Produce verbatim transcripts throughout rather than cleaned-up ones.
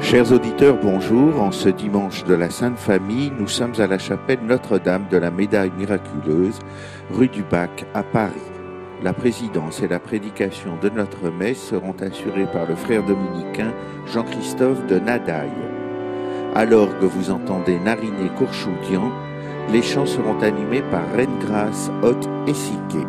Chers auditeurs, bonjour. En ce dimanche de la Sainte Famille, nous sommes à la chapelle Notre-Dame de la Médaille Miraculeuse, rue du Bac, à Paris. La présidence et la prédication de notre messe seront assurées par le frère dominicain Jean-Christophe de Nadaille. Alors que vous entendez nariner Courchoudian, les chants seront animés par Reine Grâce, Haute et Siquet.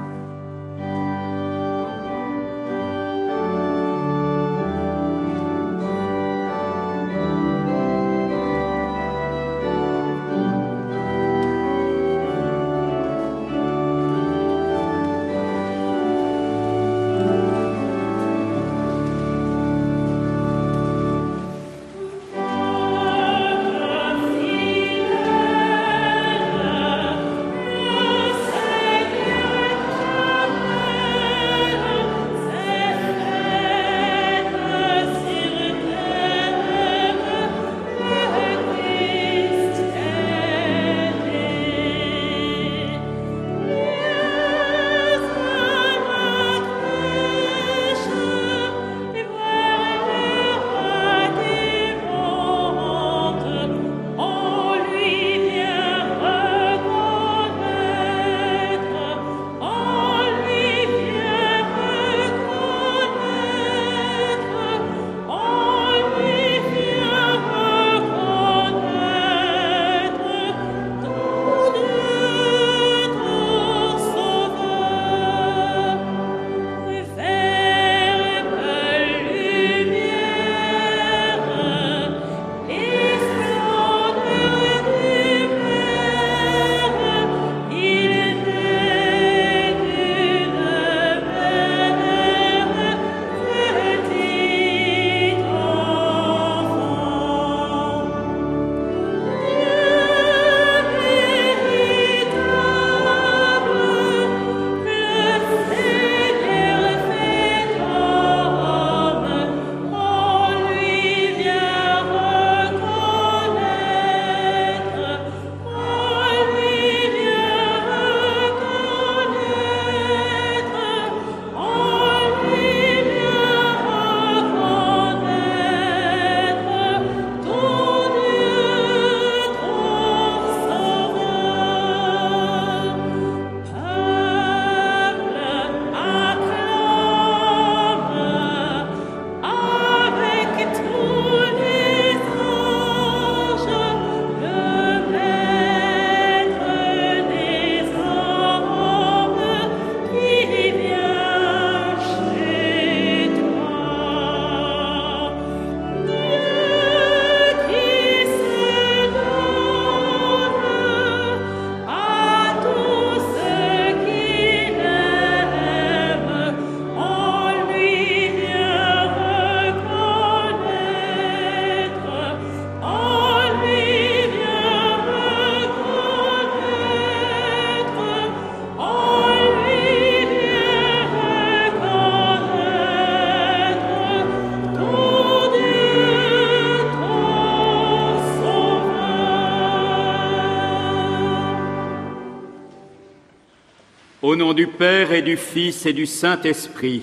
Au nom du Père et du Fils et du Saint-Esprit,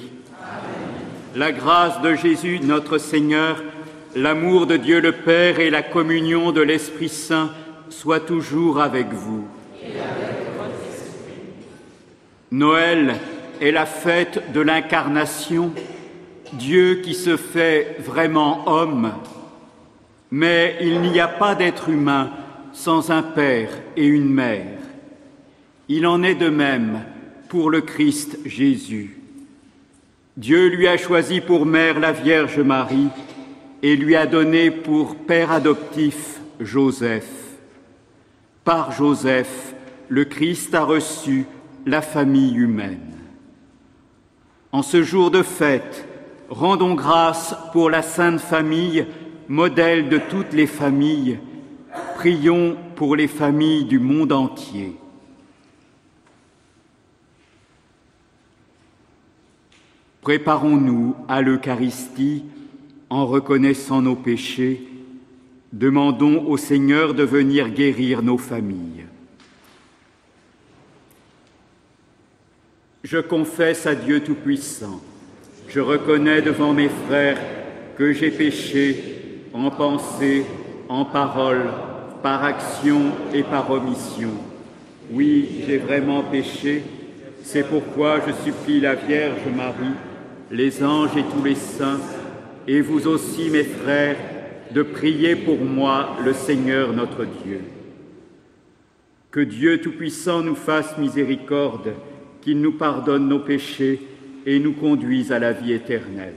la grâce de Jésus notre Seigneur, l'amour de Dieu le Père et la communion de l'Esprit Saint soient toujours avec vous. Et avec votre esprit. Noël est la fête de l'incarnation, Dieu qui se fait vraiment homme. Mais il n'y a pas d'être humain sans un père et une mère. Il en est de même pour le Christ Jésus. Dieu lui a choisi pour mère la Vierge Marie et lui a donné pour père adoptif Joseph. Par Joseph, le Christ a reçu la famille humaine. En ce jour de fête, rendons grâce pour la Sainte Famille, modèle de toutes les familles. Prions pour les familles du monde entier. Préparons-nous à l'Eucharistie en reconnaissant nos péchés. Demandons au Seigneur de venir guérir nos familles. Je confesse à Dieu Tout-Puissant, je reconnais devant mes frères que j'ai péché en pensée, en parole, par action et par omission. Oui, j'ai vraiment péché, c'est pourquoi je supplie la Vierge Marie, les anges et tous les saints, et vous aussi, mes frères, de prier pour moi le Seigneur notre Dieu. Que Dieu Tout-Puissant nous fasse miséricorde, qu'il nous pardonne nos péchés et nous conduise à la vie éternelle.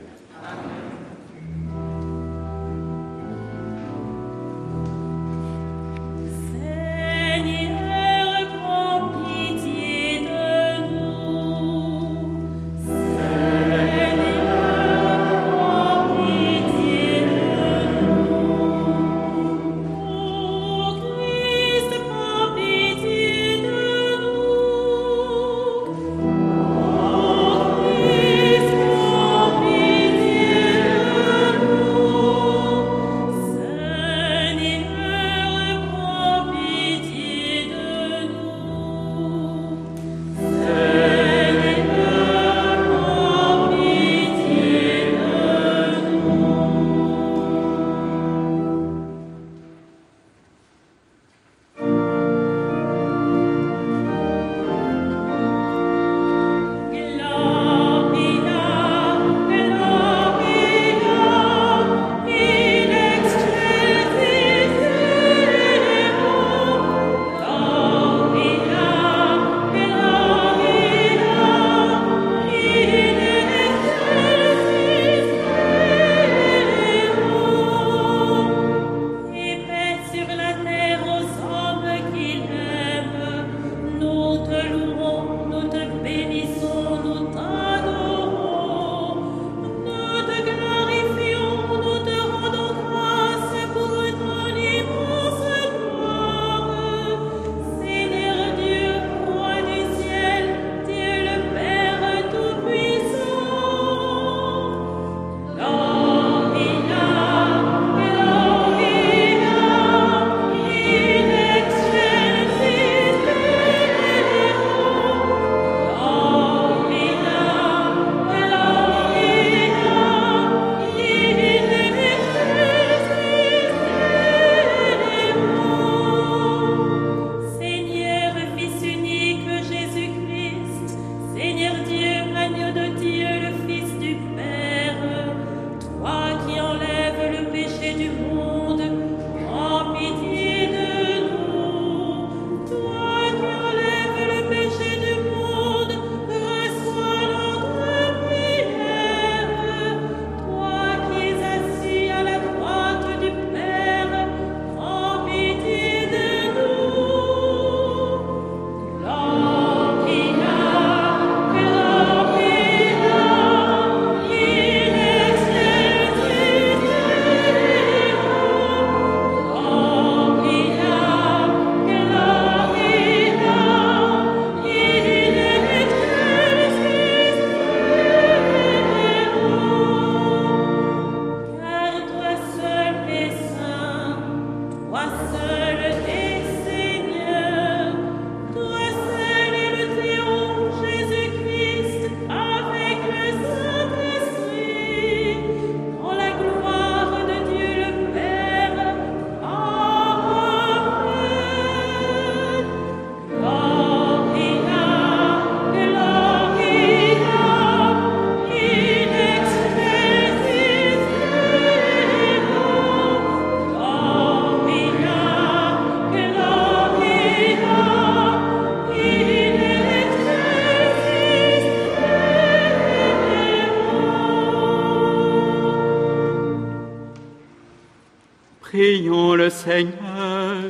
Prions le Seigneur.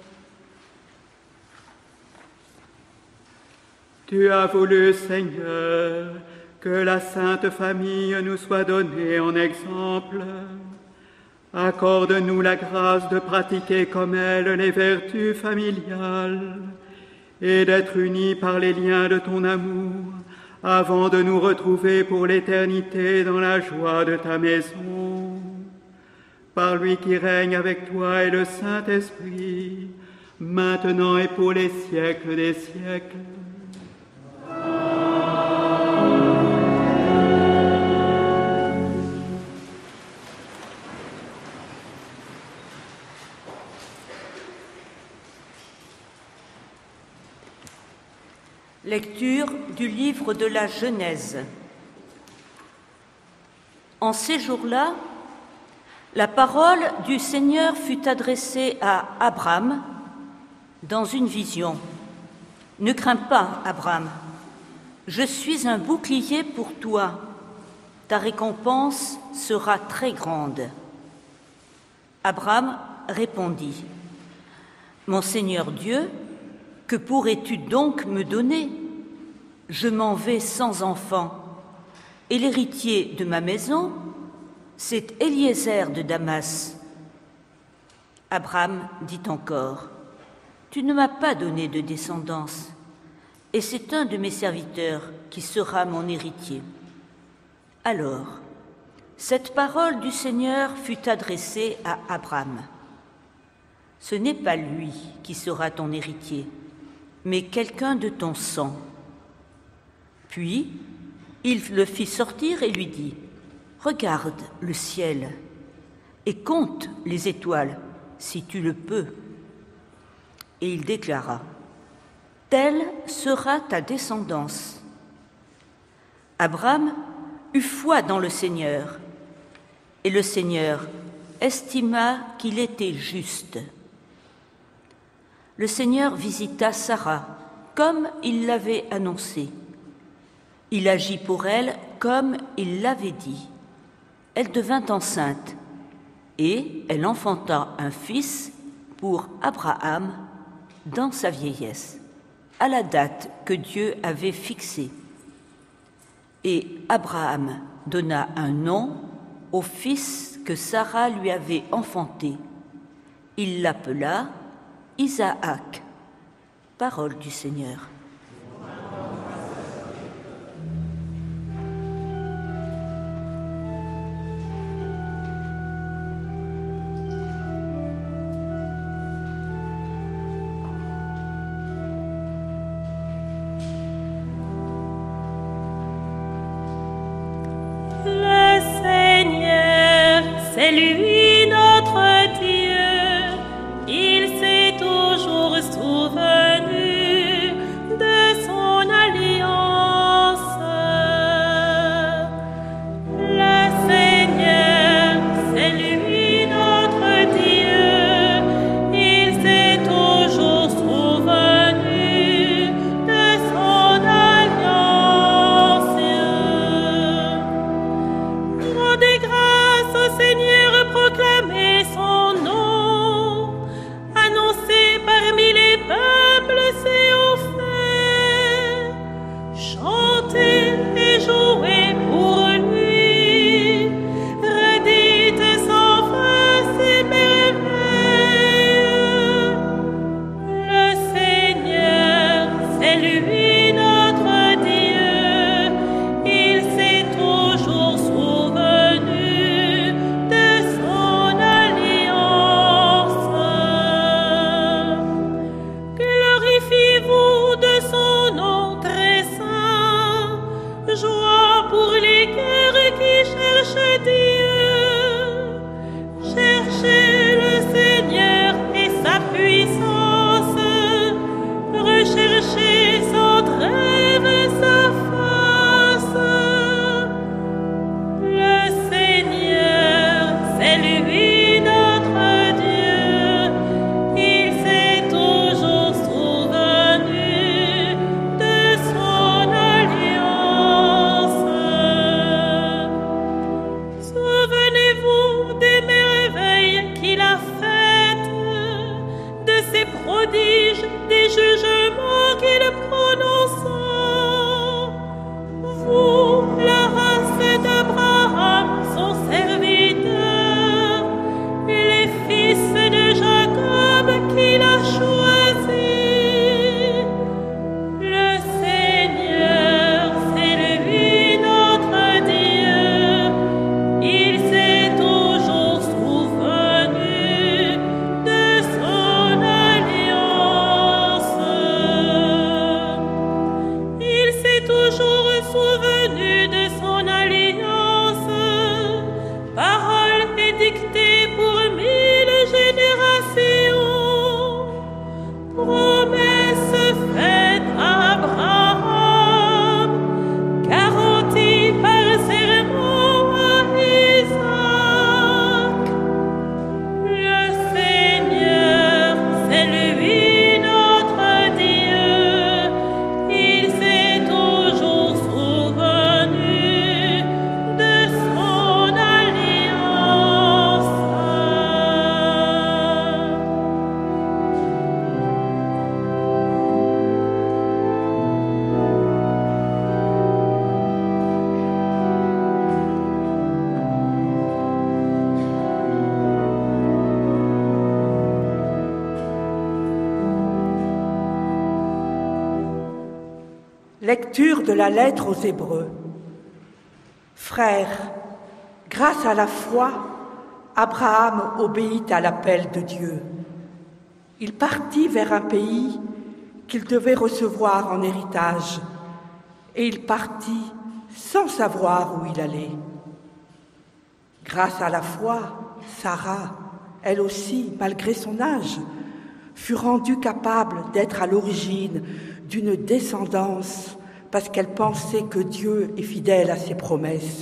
Tu as voulu, Seigneur, que la Sainte Famille nous soit donnée en exemple. Accorde-nous la grâce de pratiquer comme elle les vertus familiales et d'être unis par les liens de ton amour avant de nous retrouver pour l'éternité dans la joie de ta maison. Par lui qui règne avec toi et le Saint-Esprit, maintenant et pour les siècles des siècles. Lecture du livre de la Genèse. En ces jours-là, la parole du Seigneur fut adressée à Abraham dans une vision. « Ne crains pas, Abraham, je suis un bouclier pour toi, ta récompense sera très grande. » Abraham répondit, « Mon Seigneur Dieu, que pourrais-tu donc me donner? Je m'en vais sans enfant, et l'héritier de ma maison, c'est Éliézer de Damas. » Abraham dit encore, « Tu ne m'as pas donné de descendance, et c'est un de mes serviteurs qui sera mon héritier. » Alors, cette parole du Seigneur fut adressée à Abraham. « Ce n'est pas lui qui sera ton héritier, mais quelqu'un de ton sang. » Puis, il le fit sortir et lui dit, « Regarde le ciel et compte les étoiles, si tu le peux. » Et il déclara, « Telle sera ta descendance. » Abraham eut foi dans le Seigneur, et le Seigneur estima qu'il était juste. Le Seigneur visita Sarah, comme il l'avait annoncé. Il agit pour elle comme il l'avait dit. Elle devint enceinte, et elle enfanta un fils pour Abraham dans sa vieillesse, à la date que Dieu avait fixée. Et Abraham donna un nom au fils que Sarah lui avait enfanté. Il l'appela Isaac. Parole du Seigneur. Le Seigneur, c'est lui notre Dieu. Il s'est toujours souvenu de son alliance. Le Seigneur, c'est lui notre Dieu. Il s'est toujours souvenu de son alliance. Rendez grâce au Seigneur, proclamez son nom. Annoncez parmi les peuples ses hauts faits. Chantez et jouez pour lui. Redites sans fin ses merveilles. Le Seigneur, c'est lui notre Dieu. Il s'est toujours souvenu de son alliance. Glorifiez-vous de son nom très saint. Joie pour les cœurs qui cherchent Dieu. Cherchez le Seigneur et sa puissance. Recherchez son Lecture de la lettre aux Hébreux. Frères, grâce à la foi, Abraham obéit à l'appel de Dieu. Il partit vers un pays qu'il devait recevoir en héritage, et il partit sans savoir où il allait. Grâce à la foi, Sarah, elle aussi, malgré son âge, fut rendue capable d'être à l'origine d'une descendance parce qu'elle pensait que Dieu est fidèle à ses promesses.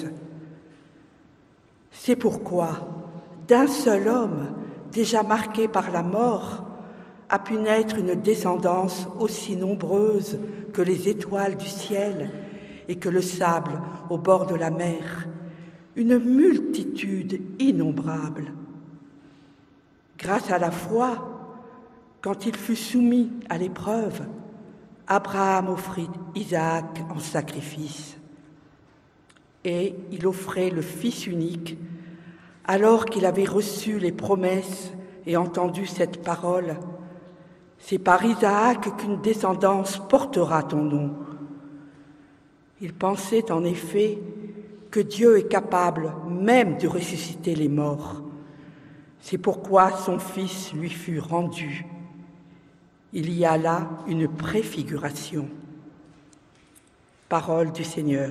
C'est pourquoi, d'un seul homme, déjà marqué par la mort, a pu naître une descendance aussi nombreuse que les étoiles du ciel et que le sable au bord de la mer, une multitude innombrable. Grâce à la foi, quand il fut soumis à l'épreuve, Abraham offrit Isaac en sacrifice. Et il offrait le Fils unique, alors qu'il avait reçu les promesses et entendu cette parole. C'est par Isaac qu'une descendance portera ton nom. Il pensait en effet que Dieu est capable même de ressusciter les morts. C'est pourquoi son Fils lui fut rendu. Il y a là une préfiguration. Parole du Seigneur.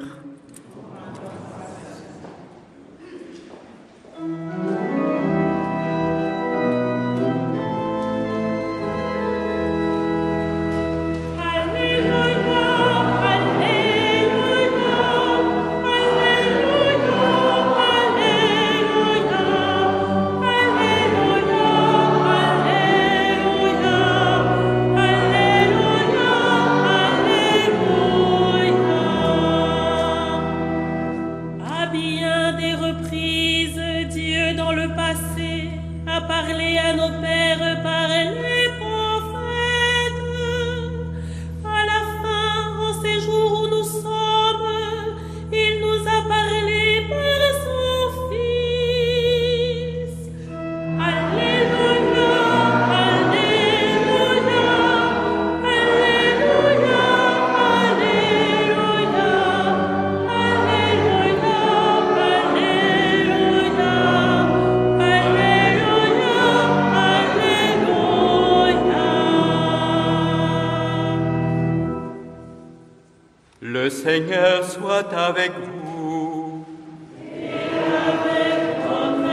Le Seigneur soit avec vous. Et avec ton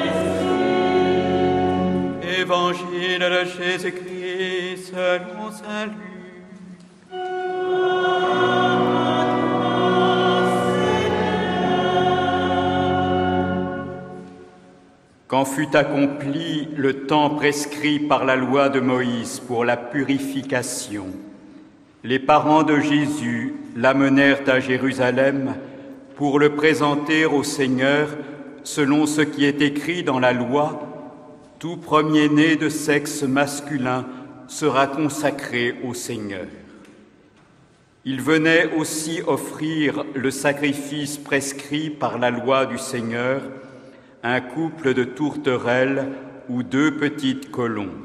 esprit. Évangile de Jésus-Christ selon saint Luc. Quand fut accompli le temps prescrit par la loi de Moïse pour la purification, les parents de Jésus l'amenèrent à Jérusalem pour le présenter au Seigneur selon ce qui est écrit dans la loi. Tout premier-né de sexe masculin sera consacré au Seigneur. Il venait aussi offrir le sacrifice prescrit par la loi du Seigneur, un couple de tourterelles ou deux petites colombes.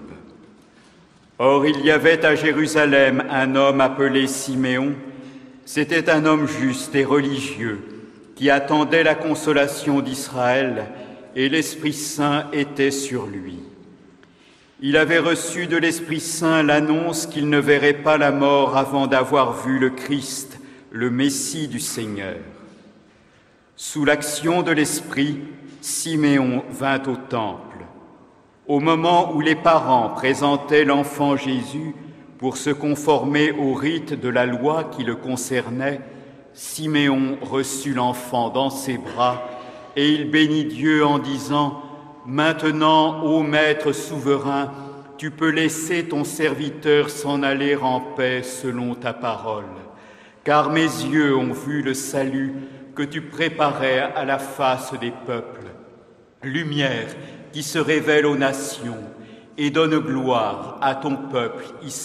Or, il y avait à Jérusalem un homme appelé Siméon. C'était un homme juste et religieux qui attendait la consolation d'Israël, et l'Esprit Saint était sur lui. Il avait reçu de l'Esprit Saint l'annonce qu'il ne verrait pas la mort avant d'avoir vu le Christ, le Messie du Seigneur. Sous l'action de l'Esprit, Siméon vint au temple. Au moment où les parents présentaient l'enfant Jésus pour se conformer au rite de la loi qui le concernait, Siméon reçut l'enfant dans ses bras et il bénit Dieu en disant : « Maintenant, ô Maître souverain, tu peux laisser ton serviteur s'en aller en paix selon ta parole, car mes yeux ont vu le salut que tu préparais à la face des peuples, lumière qui se révèle aux nations et donne gloire à ton peuple Israël. »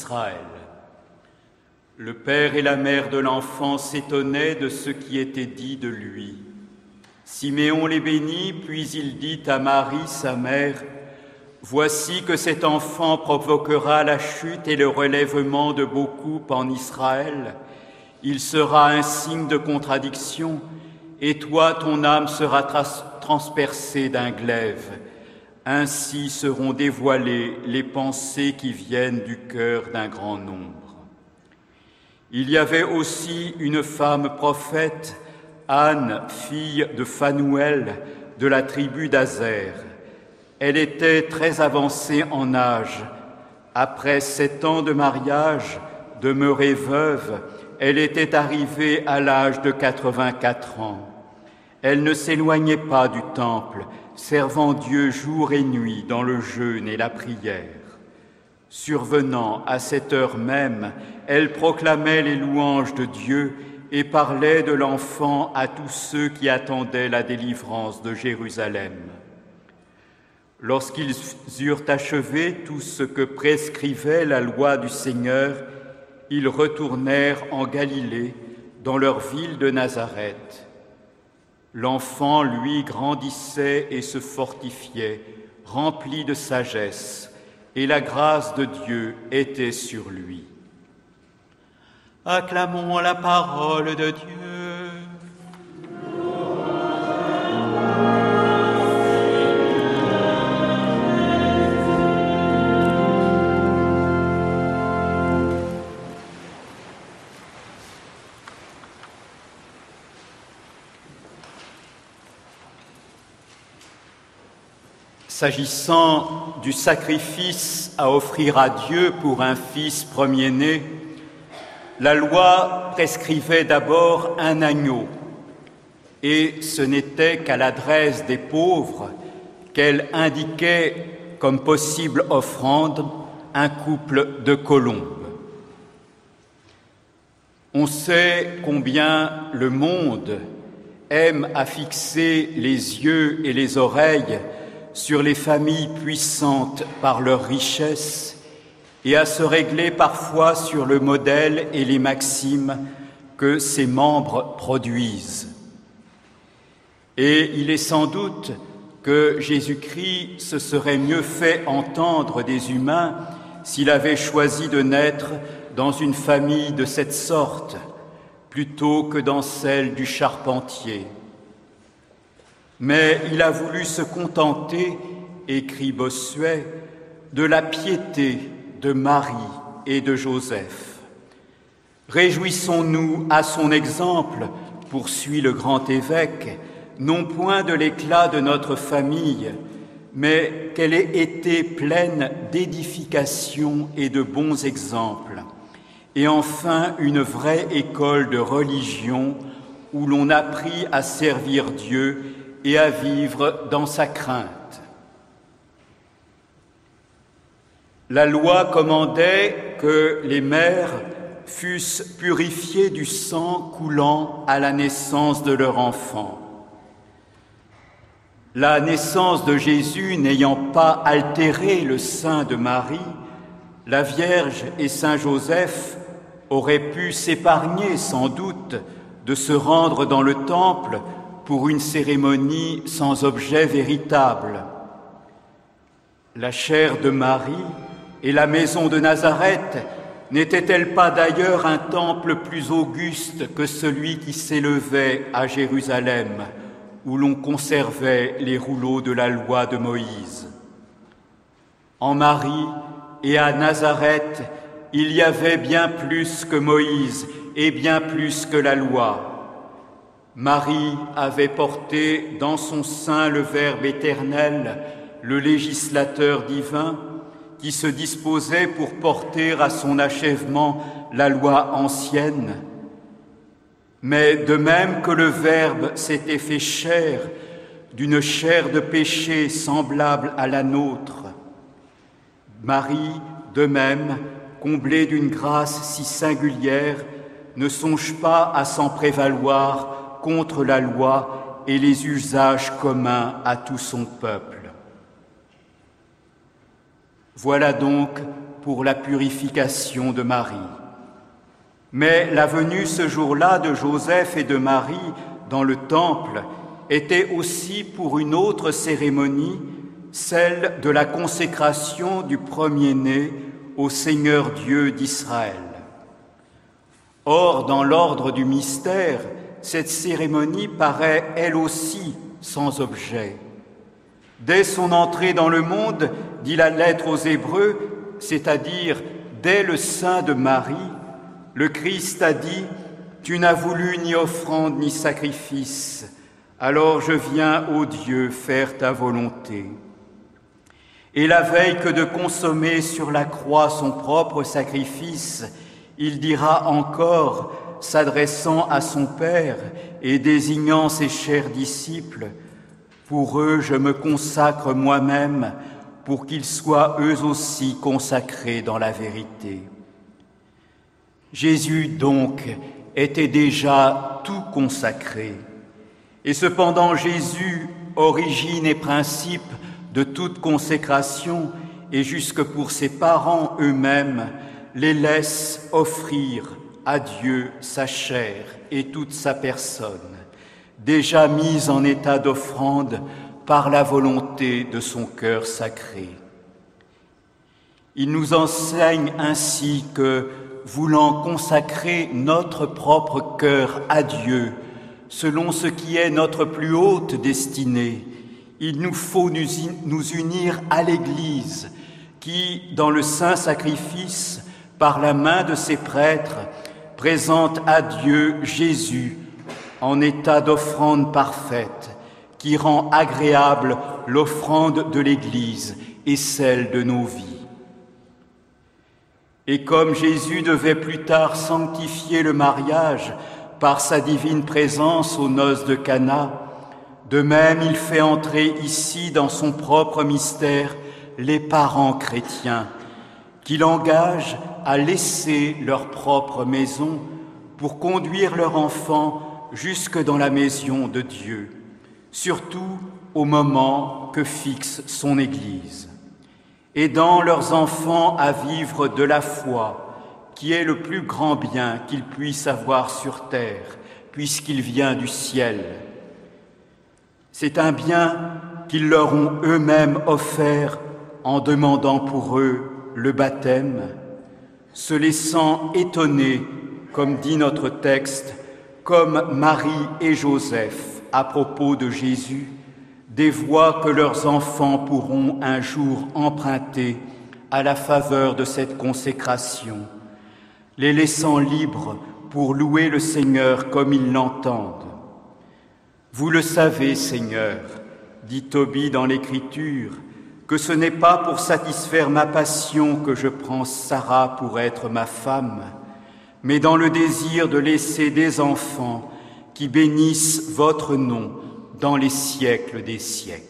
Le père et la mère de l'enfant s'étonnaient de ce qui était dit de lui. Siméon les bénit, puis il dit à Marie, sa mère : « Voici que cet enfant provoquera la chute et le relèvement de beaucoup en Israël. Il sera un signe de contradiction, et toi, ton âme sera trans- transpercée d'un glaive. Ainsi seront dévoilées les pensées qui viennent du cœur d'un grand nombre. Il y avait aussi une femme prophète, Anne, fille de Phanuel, de la tribu d'Azer. Elle était très avancée en âge. Après sept ans de mariage, demeurée veuve, elle était arrivée à l'âge de quatre-vingt-quatre ans. Elle ne s'éloignait pas du temple, servant Dieu jour et nuit dans le jeûne et la prière. Survenant à cette heure même, elle proclamait les louanges de Dieu et parlait de l'enfant à tous ceux qui attendaient la délivrance de Jérusalem. Lorsqu'ils eurent achevé tout ce que prescrivait la loi du Seigneur, ils retournèrent en Galilée, dans leur ville de Nazareth. L'enfant, lui, grandissait et se fortifiait, rempli de sagesse, et la grâce de Dieu était sur lui. Acclamons la parole de Dieu. S'agissant du sacrifice à offrir à Dieu pour un fils premier-né, la loi prescrivait d'abord un agneau, et ce n'était qu'à l'adresse des pauvres qu'elle indiquait comme possible offrande un couple de colombes. On sait combien le monde aime à fixer les yeux et les oreilles sur les familles puissantes par leur richesse et à se régler parfois sur le modèle et les maximes que ses membres produisent. Et il est sans doute que Jésus-Christ se serait mieux fait entendre des humains s'il avait choisi de naître dans une famille de cette sorte, plutôt que dans celle du charpentier. Mais il a voulu se contenter, écrit Bossuet, de la piété de Marie et de Joseph. Réjouissons-nous à son exemple, poursuit le grand évêque, non point de l'éclat de notre famille, mais qu'elle ait été pleine d'édification et de bons exemples, et enfin une vraie école de religion où l'on apprit à servir Dieu et à vivre dans sa crainte. La loi commandait que les mères fussent purifiées du sang coulant à la naissance de leur enfant. La naissance de Jésus n'ayant pas altéré le sein de Marie, la Vierge et Saint Joseph auraient pu s'épargner sans doute de se rendre dans le temple pour une cérémonie sans objet véritable. La chair de Marie et la maison de Nazareth n'étaient-elles pas d'ailleurs un temple plus auguste que celui qui s'élevait à Jérusalem, où l'on conservait les rouleaux de la loi de Moïse? En Marie et à Nazareth, il y avait bien plus que Moïse et bien plus que la loi. Marie avait porté dans son sein le Verbe éternel, le législateur divin, qui se disposait pour porter à son achèvement la loi ancienne. Mais de même que le Verbe s'était fait chair, d'une chair de péché semblable à la nôtre, Marie, de même, comblée d'une grâce si singulière, ne songe pas à s'en prévaloir contre la loi et les usages communs à tout son peuple. Voilà donc pour la purification de Marie. Mais la venue ce jour-là de Joseph et de Marie dans le temple était aussi pour une autre cérémonie, celle de la consécration du premier-né au Seigneur Dieu d'Israël. Or, dans l'ordre du mystère, cette cérémonie paraît elle aussi sans objet. Dès son entrée dans le monde, dit la lettre aux Hébreux, c'est-à-dire dès le sein de Marie, le Christ a dit « Tu n'as voulu ni offrande ni sacrifice, alors je viens, ô Dieu, faire ta volonté. » Et la veille que de consommer sur la croix son propre sacrifice, il dira encore, s'adressant à son Père et désignant ses chers disciples, « Pour eux, je me consacre moi-même, pour qu'ils soient eux aussi consacrés dans la vérité. » Jésus, donc, était déjà tout consacré. Et cependant, Jésus, origine et principe de toute consécration, et jusque pour ses parents eux-mêmes, les laisse offrir à Dieu sa chair et toute sa personne, déjà mise en état d'offrande par la volonté de son cœur sacré. Il nous enseigne ainsi que, voulant consacrer notre propre cœur à Dieu, selon ce qui est notre plus haute destinée, il nous faut nous unir à l'Église, qui, dans le saint sacrifice, par la main de ses prêtres, présente à Dieu Jésus en état d'offrande parfaite, qui rend agréable l'offrande de l'Église et celle de nos vies. Et comme Jésus devait plus tard sanctifier le mariage par sa divine présence aux noces de Cana, de même il fait entrer ici dans son propre mystère les parents chrétiens, qu'il engage à laisser leur propre maison pour conduire leur enfant jusque dans la maison de Dieu, surtout au moment que fixe son Église, aidant leurs enfants à vivre de la foi, qui est le plus grand bien qu'ils puissent avoir sur terre, puisqu'il vient du ciel. C'est un bien qu'ils leur ont eux-mêmes offert en demandant pour eux le baptême, se laissant étonner, comme dit notre texte, comme Marie et Joseph à propos de Jésus, des voies que leurs enfants pourront un jour emprunter à la faveur de cette consécration, les laissant libres pour louer le Seigneur comme ils l'entendent. Vous le savez, Seigneur, dit Tobie dans l'Écriture, que ce n'est pas pour satisfaire ma passion que je prends Sarah pour être ma femme, mais dans le désir de laisser des enfants qui bénissent votre nom dans les siècles des siècles.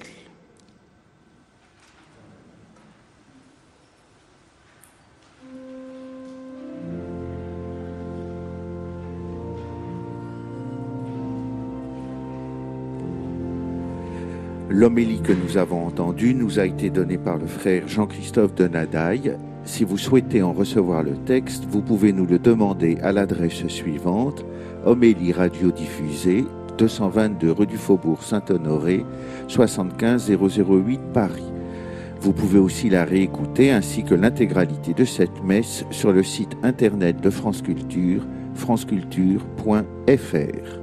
L'homélie que nous avons entendue nous a été donnée par le frère Jean-Christophe de Nadaille. Si vous souhaitez en recevoir le texte, vous pouvez nous le demander à l'adresse suivante: Homélie radiodiffusée, deux cent vingt-deux rue du Faubourg Saint-Honoré, soixante-quinze zéro zéro huit Paris. Vous pouvez aussi la réécouter ainsi que l'intégralité de cette messe sur le site internet de France Culture, franceculture point f r.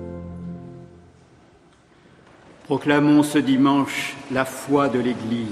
Proclamons ce dimanche la foi de l'Église.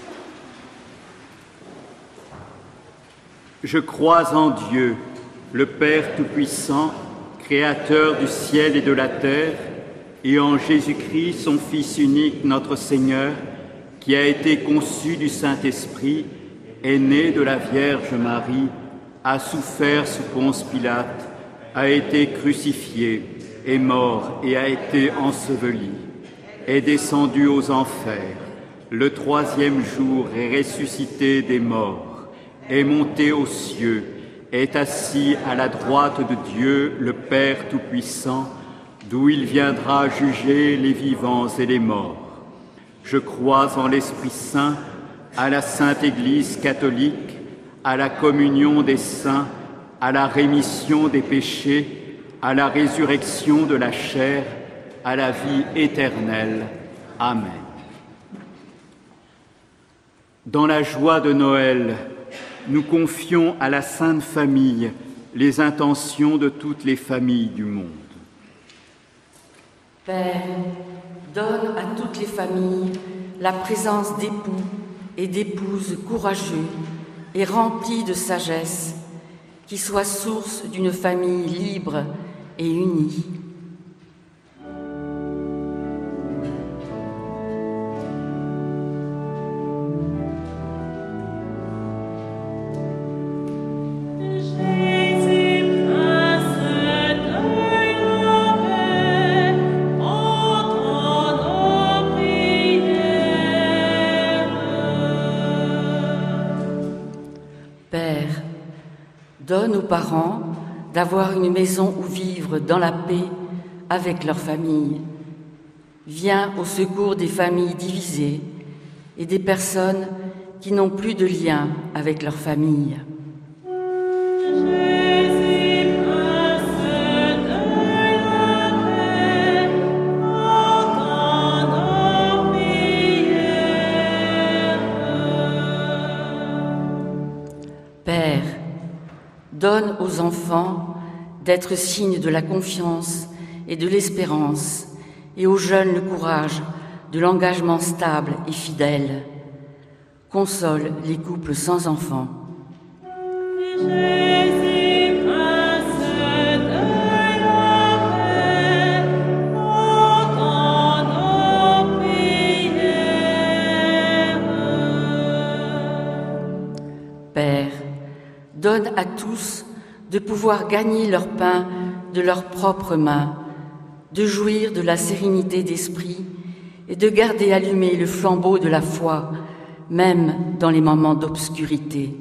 Je crois en Dieu, le Père Tout-Puissant, Créateur du ciel et de la terre, et en Jésus-Christ, son Fils unique, notre Seigneur, qui a été conçu du Saint-Esprit, est né de la Vierge Marie, a souffert sous Ponce Pilate, a été crucifié, est mort et a été enseveli, est descendu aux enfers, le troisième jour est ressuscité des morts, est monté aux cieux, est assis à la droite de Dieu, le Père Tout-Puissant, d'où il viendra juger les vivants et les morts. Je crois en l'Esprit Saint, à la Sainte Église catholique, à la communion des saints, à la rémission des péchés, à la résurrection de la chair, à la vie éternelle. Amen. Dans la joie de Noël, nous confions à la Sainte Famille les intentions de toutes les familles du monde. Père, donne à toutes les familles la présence d'époux et d'épouses courageux et remplis de sagesse, qui soient source d'une famille libre et unie. Donne aux parents d'avoir une maison où vivre dans la paix avec leur famille. Viens au secours des familles divisées et des personnes qui n'ont plus de lien avec leur famille. Père, donne aux enfants d'être signes de la confiance et de l'espérance, et aux jeunes le courage de l'engagement stable et fidèle. Console les couples sans enfants. Père, donne à tous de pouvoir gagner leur pain de leurs propres mains, de jouir de la sérénité d'esprit et de garder allumé le flambeau de la foi, même dans les moments d'obscurité.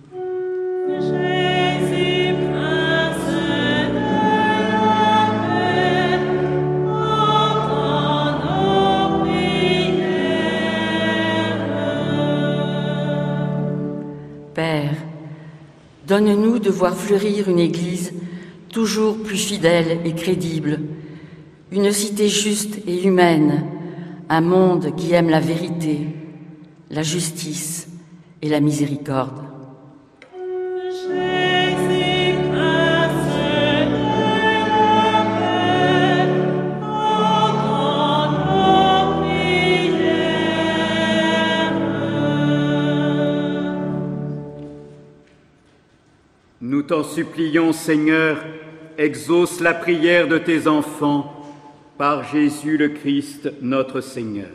Père, donne-nous de voir fleurir une Église toujours plus fidèle et crédible, une cité juste et humaine, un monde qui aime la vérité, la justice et la miséricorde. Nous t'en supplions, Seigneur, exauce la prière de tes enfants, par Jésus le Christ, notre Seigneur.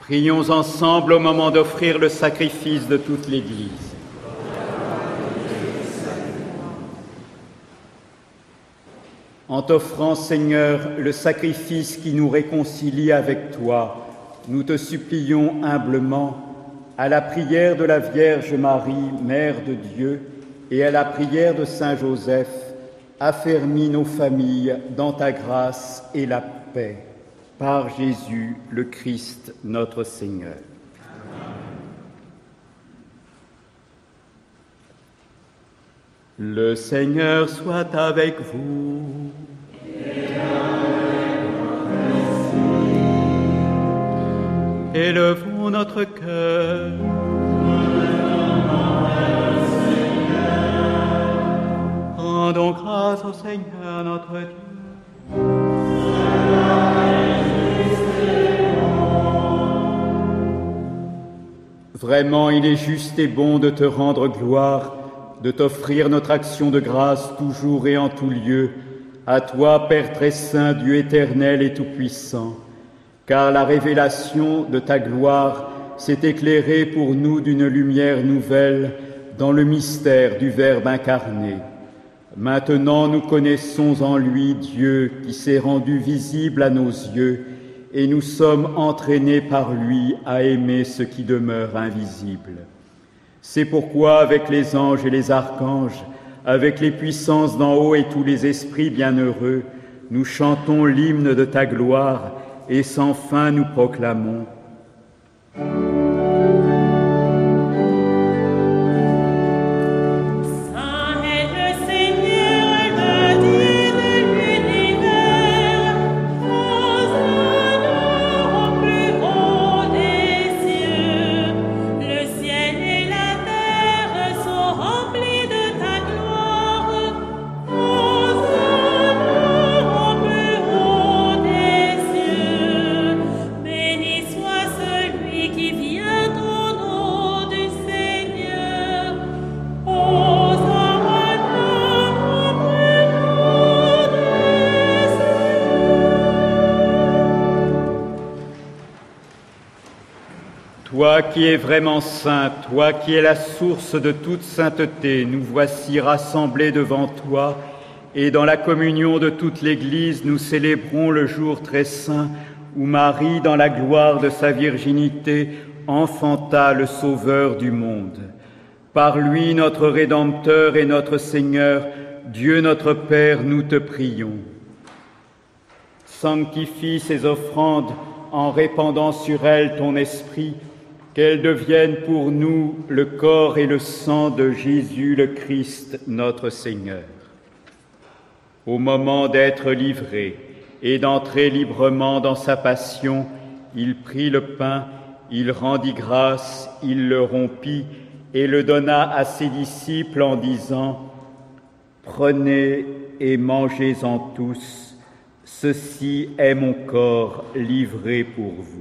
Prions ensemble au moment d'offrir le sacrifice de toute l'Église. En t'offrant, Seigneur, le sacrifice qui nous réconcilie avec toi, nous te supplions humblement, à la prière de la Vierge Marie, Mère de Dieu, et à la prière de Saint Joseph, affermis nos familles dans ta grâce et la paix. Par Jésus, le Christ, notre Seigneur. Le Seigneur soit avec vous. Élevons notre cœur. Rendons grâce au Seigneur notre Dieu. Vraiment, il est juste et bon de te rendre gloire, de t'offrir notre action de grâce toujours et en tout lieu, à toi, Père très saint, Dieu éternel et tout-puissant, car la révélation de ta gloire s'est éclairée pour nous d'une lumière nouvelle dans le mystère du Verbe incarné. Maintenant, nous connaissons en lui Dieu qui s'est rendu visible à nos yeux, et nous sommes entraînés par lui à aimer ce qui demeure invisible. C'est pourquoi, avec les anges et les archanges, avec les puissances d'en haut et tous les esprits bienheureux, nous chantons l'hymne de ta gloire et sans fin nous proclamons. Toi qui es vraiment saint, toi qui es la source de toute sainteté, nous voici rassemblés devant toi, et dans la communion de toute l'Église, nous célébrons le jour très saint où Marie, dans la gloire de sa virginité, enfanta le Sauveur du monde. Par lui, notre Rédempteur et notre Seigneur, Dieu notre Père, nous te prions. Sanctifie ces offrandes en répandant sur elles ton esprit, qu'elles deviennent pour nous le corps et le sang de Jésus le Christ, notre Seigneur. Au moment d'être livré et d'entrer librement dans sa passion, il prit le pain, il rendit grâce, il le rompit et le donna à ses disciples en disant « Prenez et mangez-en tous, ceci est mon corps livré pour vous. »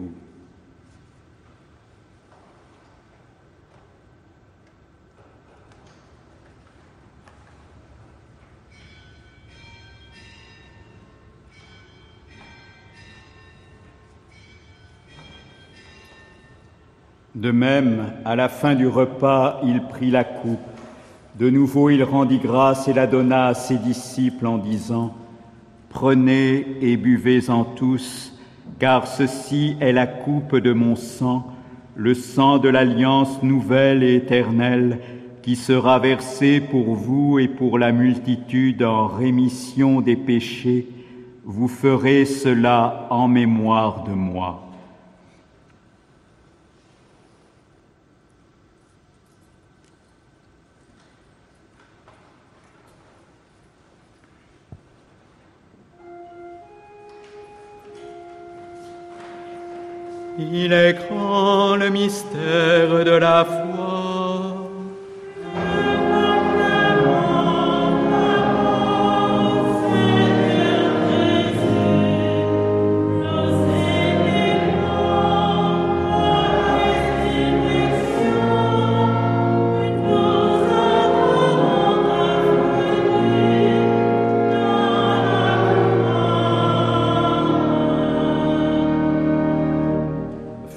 De même, à la fin du repas, il prit la coupe. De nouveau, il rendit grâce et la donna à ses disciples en disant « Prenez et buvez-en tous, car ceci est la coupe de mon sang, le sang de l'alliance nouvelle et éternelle, qui sera versé pour vous et pour la multitude en rémission des péchés. Vous ferez cela en mémoire de moi. » Il est grand le mystère de la foi.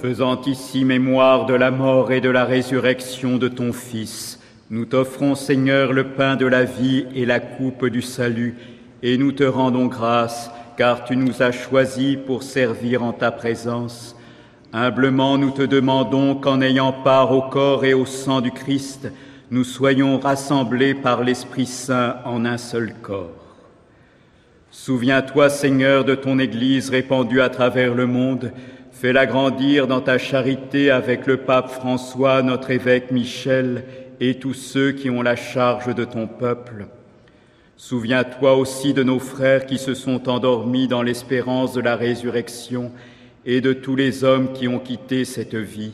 Faisant ici mémoire de la mort et de la résurrection de ton Fils, nous t'offrons, Seigneur, le pain de la vie et la coupe du salut, et nous te rendons grâce, car tu nous as choisis pour servir en ta présence. Humblement, nous te demandons qu'en ayant part au corps et au sang du Christ, nous soyons rassemblés par l'Esprit Saint en un seul corps. Souviens-toi, Seigneur, de ton Église répandue à travers le monde. Fais-la grandir dans ta charité avec le pape François, notre évêque Michel, et tous ceux qui ont la charge de ton peuple. Souviens-toi aussi de nos frères qui se sont endormis dans l'espérance de la résurrection et de tous les hommes qui ont quitté cette vie.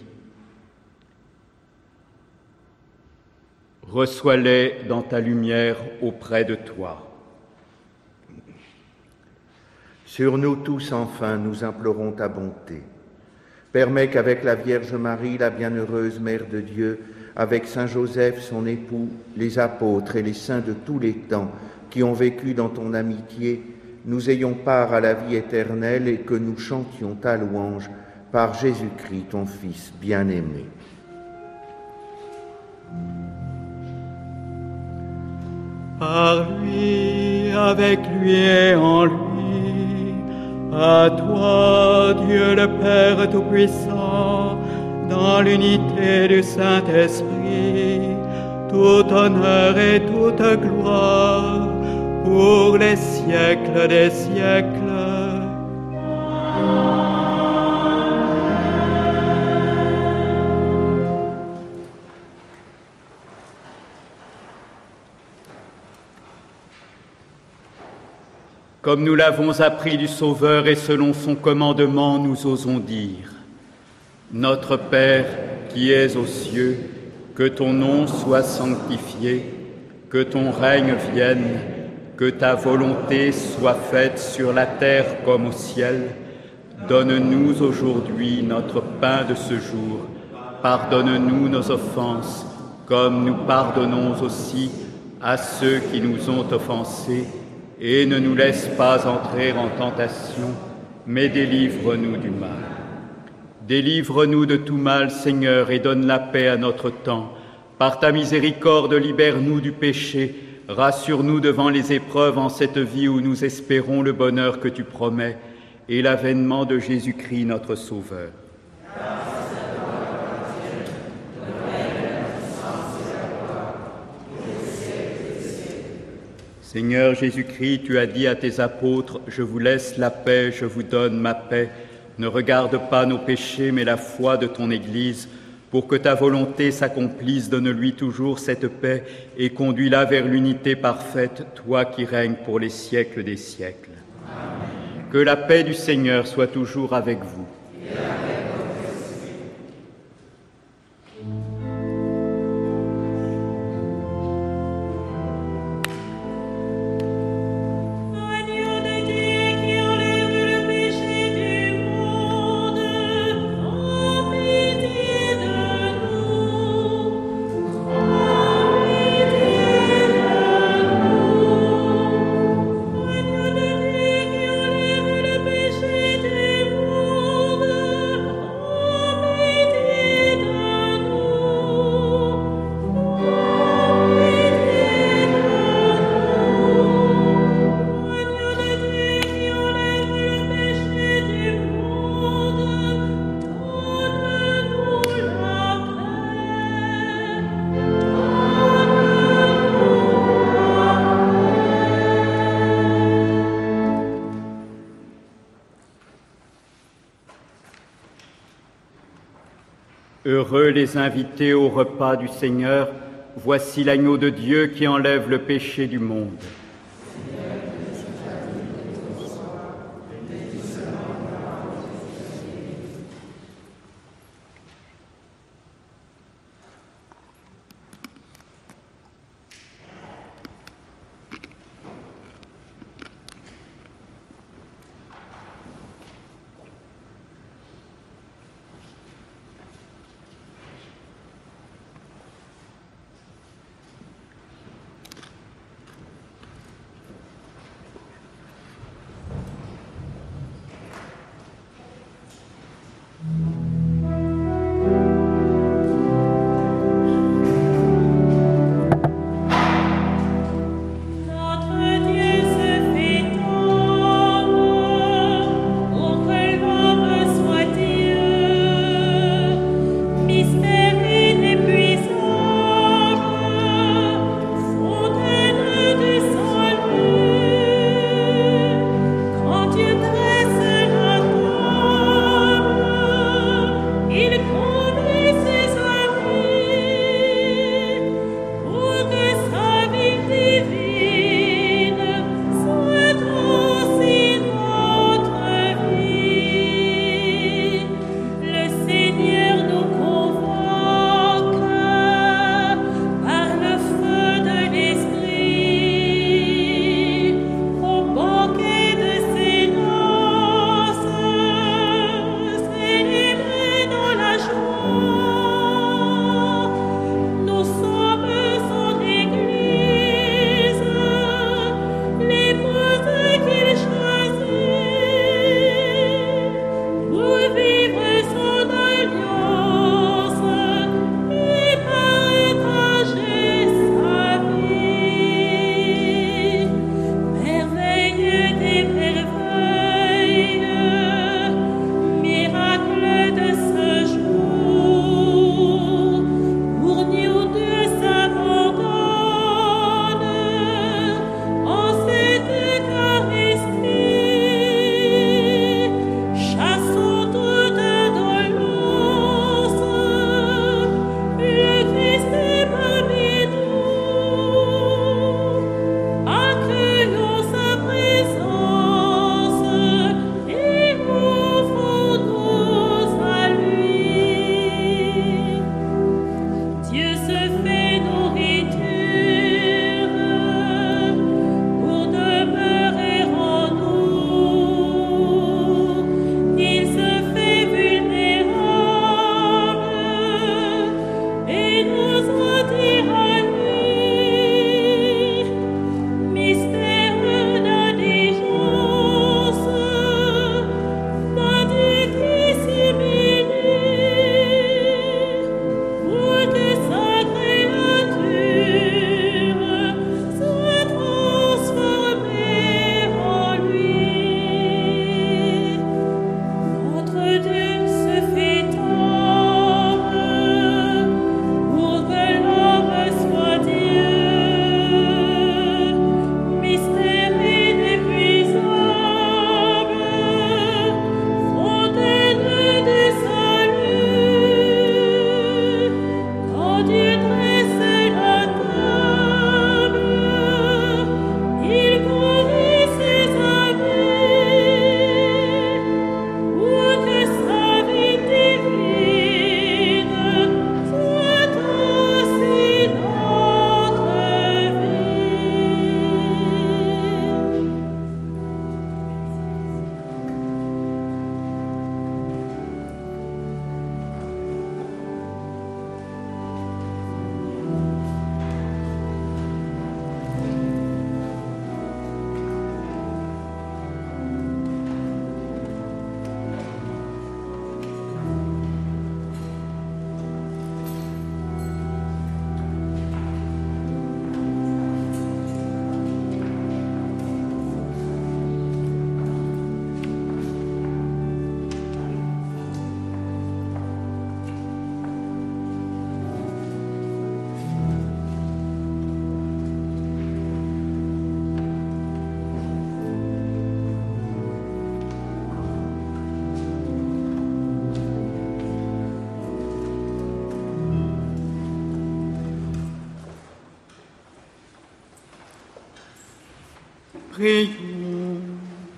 Reçois-les dans ta lumière auprès de toi. Sur nous tous, enfin, nous implorons ta bonté. Permets qu'avec la Vierge Marie, la bienheureuse Mère de Dieu, avec Saint Joseph, son époux, les apôtres et les saints de tous les temps qui ont vécu dans ton amitié, nous ayons part à la vie éternelle et que nous chantions ta louange par Jésus-Christ, ton Fils bien-aimé. Par lui, avec lui et en lui, à toi, Dieu le Père Tout-Puissant, dans l'unité du Saint-Esprit, tout honneur et toute gloire, pour les siècles des siècles. Comme nous l'avons appris du Sauveur et selon son commandement, nous osons dire : Notre Père qui es aux cieux, que ton nom soit sanctifié, que ton règne vienne, que ta volonté soit faite sur la terre comme au ciel. Donne-nous aujourd'hui notre pain de ce jour. Pardonne-nous nos offenses, comme nous pardonnons aussi à ceux qui nous ont offensés. Et ne nous laisse pas entrer en tentation, mais délivre-nous du mal. Délivre-nous de tout mal, Seigneur, et donne la paix à notre temps. Par ta miséricorde, libère-nous du péché. Rassure-nous devant les épreuves en cette vie où nous espérons le bonheur que tu promets et l'avènement de Jésus-Christ, notre Sauveur. Seigneur Jésus-Christ, tu as dit à tes apôtres : « Je vous laisse la paix, je vous donne ma paix. Ne regarde pas nos péchés, mais la foi de ton Église. Pour que ta volonté s'accomplisse, donne-lui toujours cette paix et conduis-la vers l'unité parfaite, toi qui règnes pour les siècles des siècles. » Amen. Que la paix du Seigneur soit toujours avec vous. Et avec votre esprit. Heureux les invités au repas du Seigneur, voici l'agneau de Dieu qui enlève le péché du monde. Prions.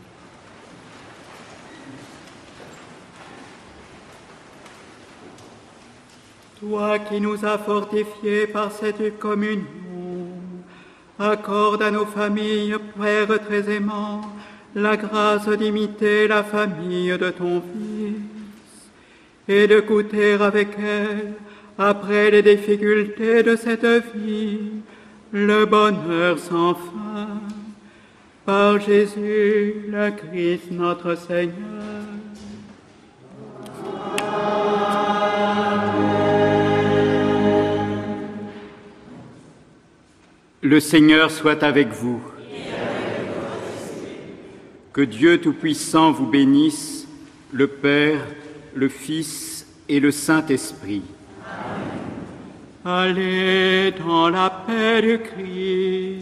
Toi qui nous as fortifiés par cette communion, accorde à nos familles, Père très aimant, la grâce d'imiter la famille de ton Fils et de goûter avec elle, après les difficultés de cette vie, le bonheur sans fin. Par Jésus, le Christ notre Seigneur. Le Seigneur soit avec vous. Que Dieu Tout-Puissant vous bénisse, le Père, le Fils et le Saint-Esprit. Allez dans la paix du Christ.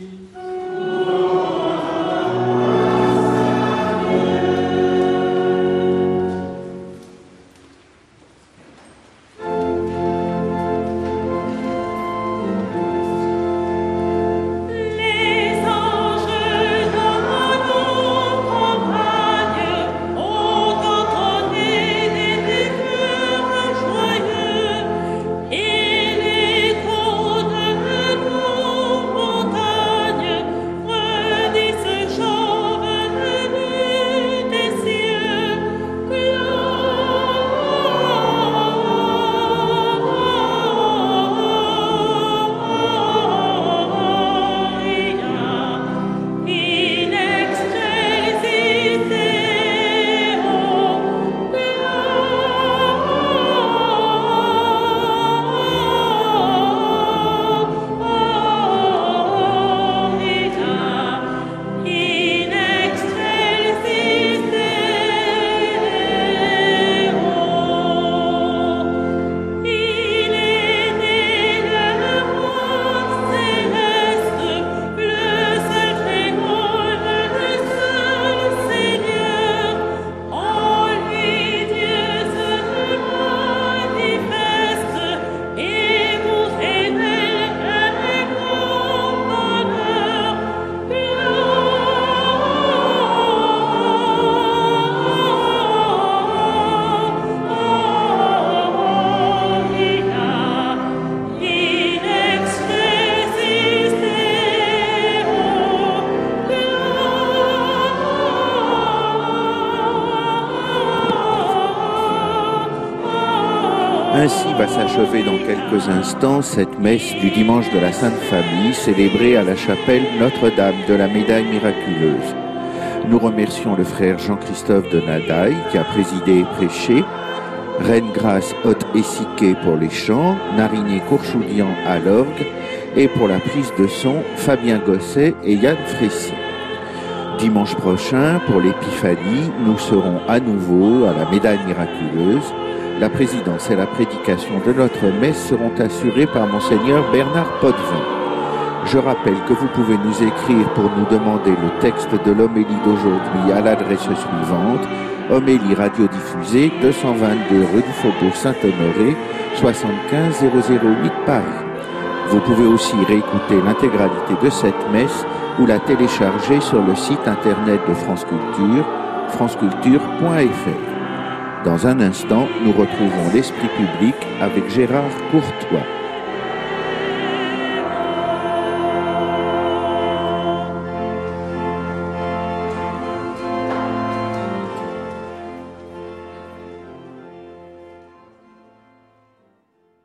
Ainsi va s'achever dans quelques instants cette messe du dimanche de la Sainte Famille célébrée à la chapelle Notre-Dame de la Médaille Miraculeuse. Nous remercions le frère Jean-Christophe de Nadaille qui a présidé et prêché, Reine Grâce Haute-Essiquet pour les chants, Nariné Courchoudian à l'orgue et pour la prise de son, Fabien Gosset et Yann Frécy. Dimanche prochain, pour l'Épiphanie, nous serons à nouveau à la Médaille Miraculeuse. La présidence et la prédication de notre messe seront assurées par Monseigneur Bernard Potvin. Je rappelle que vous pouvez nous écrire pour nous demander le texte de l'homélie d'aujourd'hui à l'adresse suivante: homélie radiodiffusée deux cent vingt-deux rue du Faubourg Saint-Honoré, soixante-quinze zéro zéro huit Paris. Vous pouvez aussi réécouter l'intégralité de cette messe ou la télécharger sur le site internet de France Culture, franceculture point f r. Dans un instant, nous retrouvons l'Esprit public avec Gérard Courtois.